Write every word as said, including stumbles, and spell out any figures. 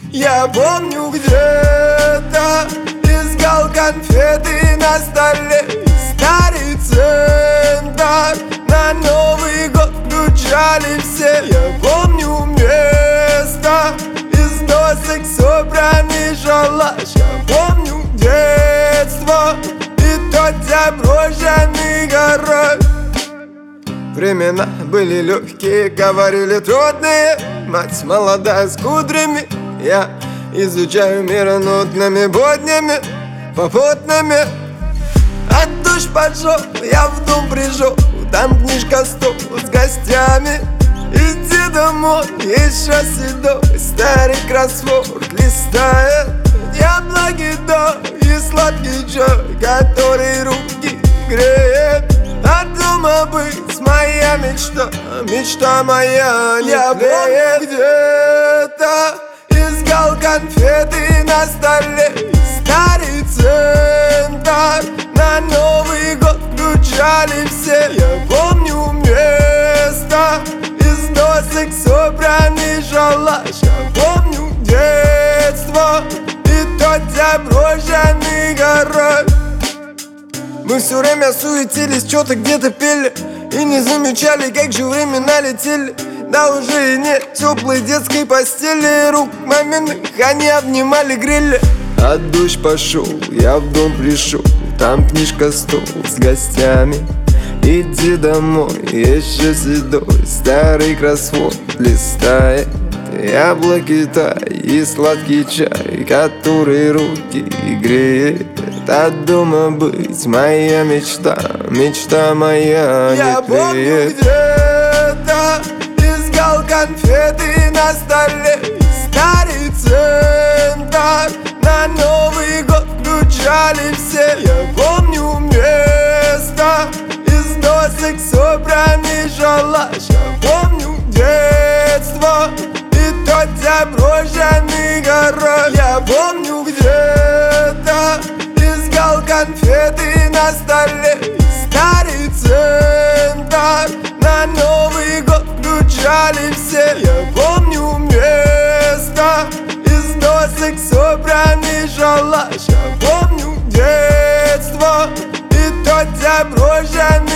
Я помню, где-то искал конфеты на столе. Старый центр, на Новый год включали все. Я помню место, из досок собранный шалаш. Я помню детство и тот заброшенный гараж. Времена были легкие, говорили трудные. Мать молодая с кудрями. Я изучаю мир нудными буднями, попутными. От душ пошел, я в дом пришел. Там книжка, стол с гостями. Иди домой, еще седой старый кроссворд листает. Яблоки, да, и сладкий чай, который руки греет. От дома быть моя мечта, мечта моя не Я помню, где-то искал конфеты на столе. Старый центр, на Новый год включали все. Я помню место, из досок собранный шалаш. Я помню детство и тот заброшенный гараж. Мы все время суетились, что-то где-то пели и не замечали, как же времена летели. Да уже и нет теплой детской постели. Рук маминых они обнимали, грели. От душ пошел, я в дом пришел. Там книжка, стол с гостями. Иди домой, еще седой старый кроссворд листает. Яблоки, тай и сладкий чай, который руки греет. От дома быть моя мечта, мечта моя не Я помню, где-то искал конфеты на столе. Старый центр, на Новый год включали все. Я помню место, из досок собранный шалаш. Я помню детство и тот заброшенный гараж. Я помню, где-то искал конфеты на столе. Старый центр, на Новый год включали все. Я помню место, из досок собранный шалаш. Я помню детство и тот заброшенный